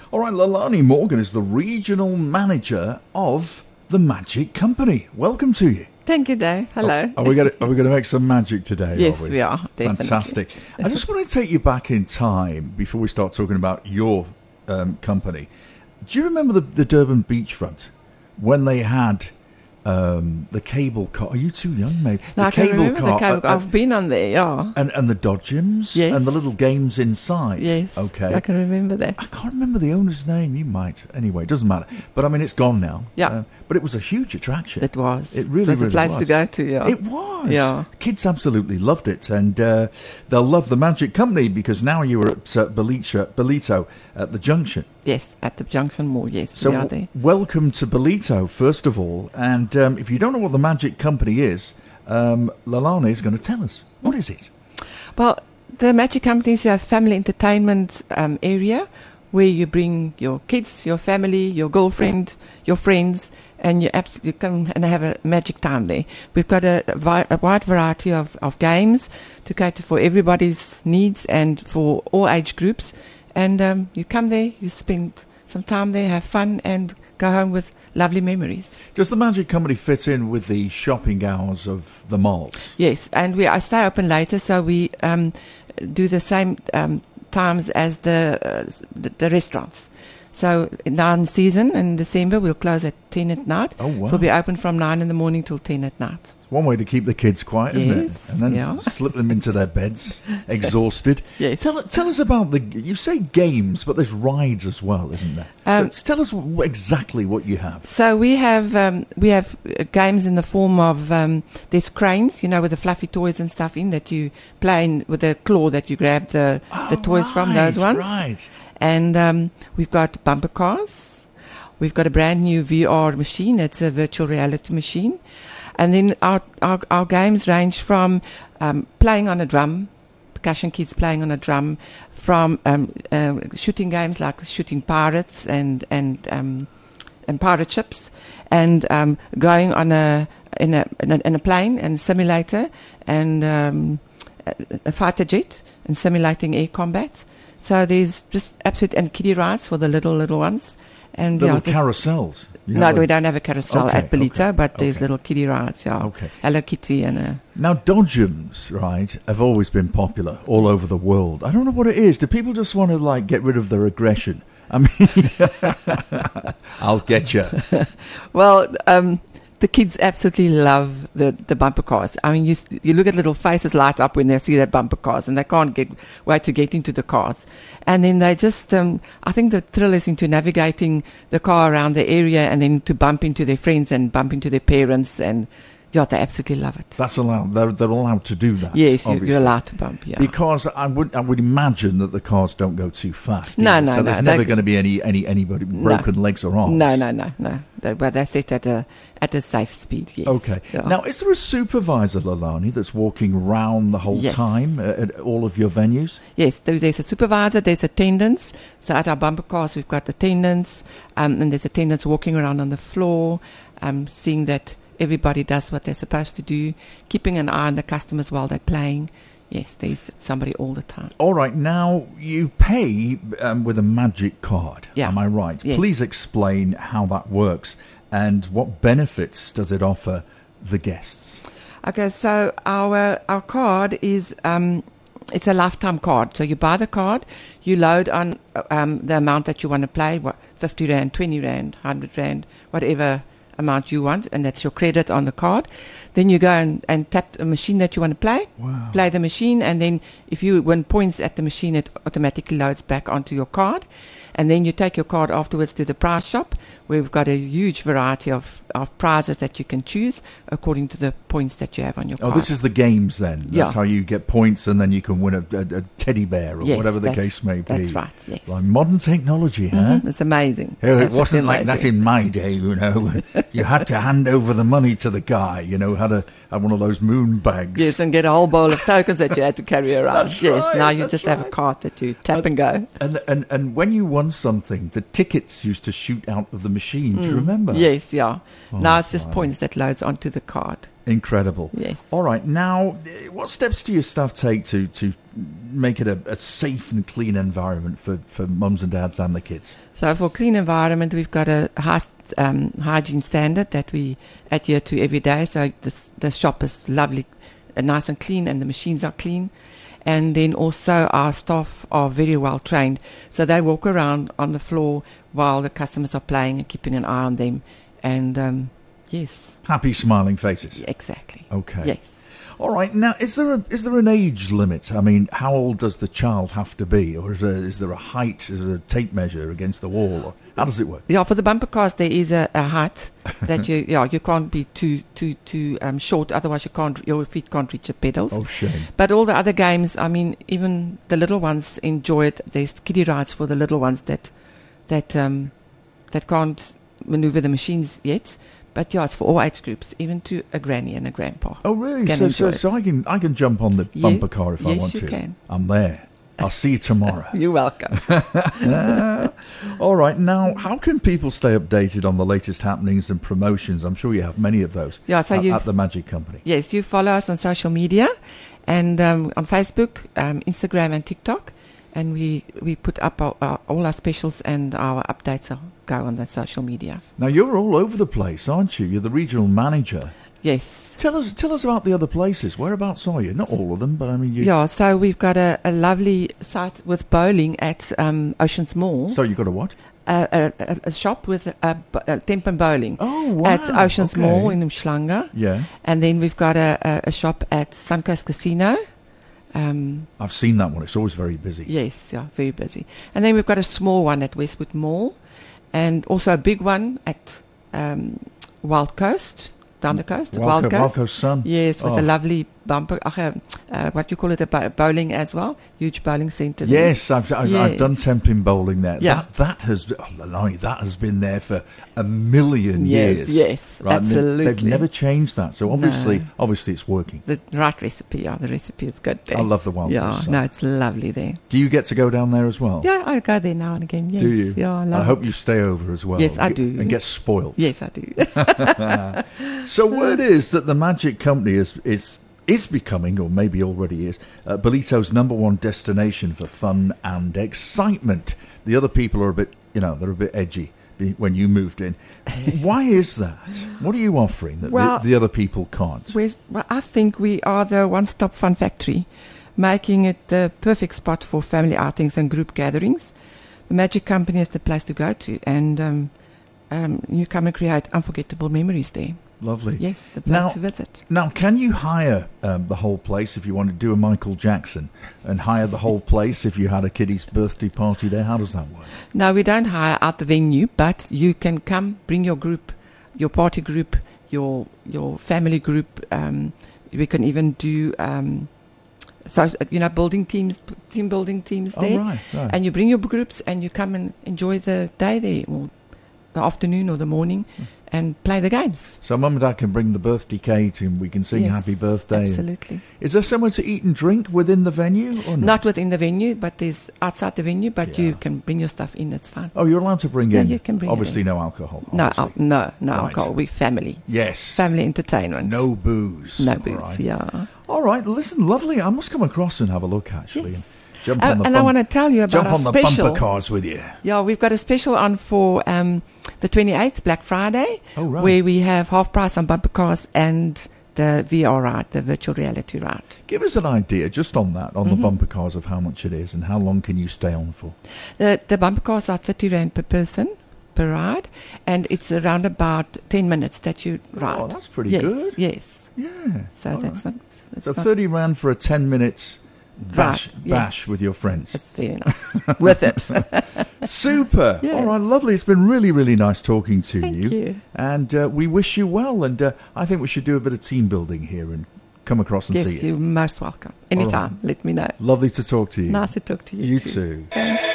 All right, Lalani Morgan is the regional manager of the Magic Company. Welcome to you. Thank you, Dave. Hello. Are we going to make some magic today? Yes, we are. Definitely. Fantastic. I just want to take you back in time before we start talking about your company. Do you remember the Durban beachfront when they had the cable car? Are you too young, maybe? No, I can remember the cable car. I've been on there, yeah. And the dodgems? Yes. And the little games inside? Yes. Okay. I can remember that. I can't remember the owner's name. You might. Anyway, it doesn't matter. But, I mean, it's gone now. Yeah. But it was a huge attraction. It was. It really was. It was a place to go to, yeah. It was. Yeah. Kids absolutely loved it. And they'll love the Magic Company because now you were at Ballito at the Junction. Yes, at the Junction Mall, yes. So we are there. welcome to Ballito, first of all. And if you don't know what the Magic Company is, Lalani is going to tell us. What is it? Well, the Magic Company is a family entertainment area where you bring your kids, your family, your girlfriend, your friends, and you come and have a magic time there. We've got a wide variety of games to cater for everybody's needs and for all age groups. And you come there, you spend some time there, have fun, and go home with lovely memories. Does the Magic Company fit in with the shopping hours of the malls? Yes, and I stay open later, so we do the same times as the restaurants. So now in season, in December, we'll close at 10 at night. Oh, wow. So we'll be open from 9 in the morning till 10 at night. One way to keep the kids quiet, isn't Yes, it? And then yeah. slip them into their beds, exhausted. Yes. Tell us about you say games, but there's rides as well, isn't there? So tell us exactly what you have. So we have games in the form of there's cranes, with the fluffy toys and stuff in that you play in with the claw that you grab the toys from, those ones. Right. And we've got bumper cars. We've got a brand new VR machine. It's a virtual reality machine. And then our games range from playing on a drum, percussion kids playing on a drum, from shooting games like shooting pirates and pirate ships, and going on in a plane and simulator, and a fighter jet and simulating air combat. So there's just absolute and kiddie rides for the little ones. And little carousels. No, we don't have a carousel at Ballito, but there's little kiddie rides, yeah. Okay. Hello Kitty and a... Now, dodgems, right, have always been popular all over the world. I don't know what it is. Do people just want to, get rid of their aggression? I mean, I'll get you. Well, the kids absolutely love the bumper cars. I mean, you look at little faces light up when they see that bumper cars, and they can't wait to get into the cars. And then they just, I think the thrill is into navigating the car around the area, and then to bump into their friends and bump into their parents, and yeah, they absolutely love it. That's allowed. They're allowed to do that. Yes, you're allowed to bump. Yeah. Because I would imagine that the cars don't go too fast. No. So there's never going to be anybody broken legs or arms. No. They're set at a safe speed. Yes. Okay. Yeah. Now, is there a supervisor, Lalani, that's walking around the whole time at all of your venues? Yes, there's a supervisor. There's attendants. So at our bumper cars, we've got attendants, and there's attendants walking around on the floor, seeing that everybody does what they're supposed to do, keeping an eye on the customers while they're playing. Yes, there's somebody all the time. All right, now you pay with a magic card. Yeah. Am I right? Yes. Please explain how that works and what benefits does it offer the guests? Okay, so our card is it's a lifetime card. So you buy the card, you load on the amount that you want to play, 50 Rand, 20 Rand, 100 Rand, whatever amount you want, and that's your credit on the card. Then you go and tap a machine that you want to play. Wow. Play the machine, and then if you win points at the machine, it automatically loads back onto your card. And then you take your card afterwards to the prize shop, where we've got a huge variety of prizes that you can choose according to the points that you have on your card. Oh, this is the games then? That's how you get points, and then you can win a teddy bear or whatever the case may be. That's right, yes. Like modern technology, huh? Mm-hmm. It's amazing. It wasn't like that in my day, You had to hand over the money to the guy, had one of those moon bags. Yes, and get a whole bowl of tokens that you had to carry around. That's yes, right, now you just have a card that you tap and go. And when you won won something. The tickets used to shoot out of the machine. Do you remember? Yes, yeah. Oh, Now it's just wow. points that loads onto the card. Incredible. Yes. All right. Now, what steps do your staff take to make it a safe and clean environment for mums and dads and the kids? So for clean environment, we've got a high hygiene standard that we adhere to every day. So the shop is lovely, nice and clean, and the machines are clean. And then also our staff are very well trained. So they walk around on the floor while the customers are playing and keeping an eye on them. And yes. Happy, smiling faces. Exactly. Okay. Yes. All right. Now, is there an age limit? I mean, how old does the child have to be, or is there a height? Is there a tape measure against the wall? Or how does it work? Yeah, for the bumper cars, there is a height that you can't be too short. Otherwise, your feet can't reach the pedals. Oh, shame. But all the other games, I mean, even the little ones enjoy it. There's kiddie rides for the little ones that can't maneuver the machines yet. But yeah, it's for all age groups, even to a granny and a grandpa. Oh, really? Can enjoy it. So I can jump on the bumper car if I want to. Yes, you can. I'm there. I'll see you tomorrow. You're welcome. All right. Now, how can people stay updated on the latest happenings and promotions? I'm sure you have many of those. Yeah, so at the Magic Company. Yes, you follow us on social media, and on Facebook, Instagram, and TikTok, and we put up all our specials and our updates go on the social media. Now, you're all over the place, aren't you? You're the regional manager. Yes. Tell us about the other places. Whereabouts are you? Not all of them, but I mean, you. Yeah, so we've got a lovely site with bowling at Oceans Mall. So you got a what? A shop with a temp bowling. Oh, wow. At Oceans Okay. Mall in Umhlanga. Yeah. And then we've got a shop at Suncoast Casino. I've seen that one. It's always very busy. Yes, yeah, very busy. And then we've got a small one at Westwood Mall, and also a big one at Wild Coast, down the coast. Wild Coast Sun. Yes, with Oh. a lovely bumper, what you call it, a bowling as well, huge bowling centre. Yes, I've Yes. done temping bowling there. Yeah. That has been there for a million Yes, years. yes, Right? And absolutely. They've never changed that. So obviously No. it's working. The right recipe, yeah, the recipe is good there. I love the Wild Yeah, Coast Sun. no, it's lovely there. Do you get to go down there as well? Yeah, I go there now and again, yes. Do you? Yeah, I And love I hope it. you stay over as well. Yes, I do. And get spoilt. Yes, I do. So word is that the Magic Company is becoming, or maybe already is, Bolito's #1 destination for fun and excitement. The other people are a bit, they're a bit edgy when you moved in. Why is that? What are you offering that Well, the other people can't? Well, I think we are the one-stop fun factory, making it the perfect spot for family outings and group gatherings. The Magic Company is the place to go to, and you come and create unforgettable memories there. Lovely. Yes, the Now- place to visit. Now, can you hire the whole place if you want to do a Michael Jackson, and hire the whole place if you had a kiddie's birthday party there? How does that work? No, we don't hire out the venue, but you can come, bring your group, your party group, your family group. We can even do building teams, team building teams there. Oh, right. And you bring your groups and you come and enjoy the day there, or the afternoon or the morning, and play the games. So Mum and Dad can bring the birthday cake and we can sing Yes, happy birthday. Absolutely. Is there somewhere to eat and drink within the venue or not? Not within the venue, but there's outside the venue, but Yeah. you can bring your stuff in, it's fine. Oh, you're allowed to bring Yeah, in? you can bring it Obviously in. no alcohol. No, obviously. no Right. alcohol. We family. Yes. Family entertainment. No booze. No All booze, right. yeah. All right, listen, lovely. I must come across and have a look, actually. Yes. Jump on the And I want to tell you about jump our on the special. bumper cars with you. Yeah, we've got a special on for the 28th, Black Friday, Oh, right. where we have half price on bumper cars and the VR ride, the virtual reality ride. Give us an idea, just on that, on Mm-hmm. the bumper cars, of how much it is and how long can you stay on for? The bumper cars are 30 Rand per person per ride, and it's around about 10 minutes that you ride. Oh, that's pretty yes, good. Yes. Yeah. So all that's right. not. That's So not 30 Rand for a 10 minutes bash Right, yes. with your friends. It's very nice. With it. Super. Yes. All right, lovely. It's been really, really nice talking to Thank you. And we wish you well. And I think we should do a bit of team building here and come across and Yes, see you. you're most welcome. Anytime. Let me know. Lovely to talk to you. Nice to talk to you. You too. Thanks.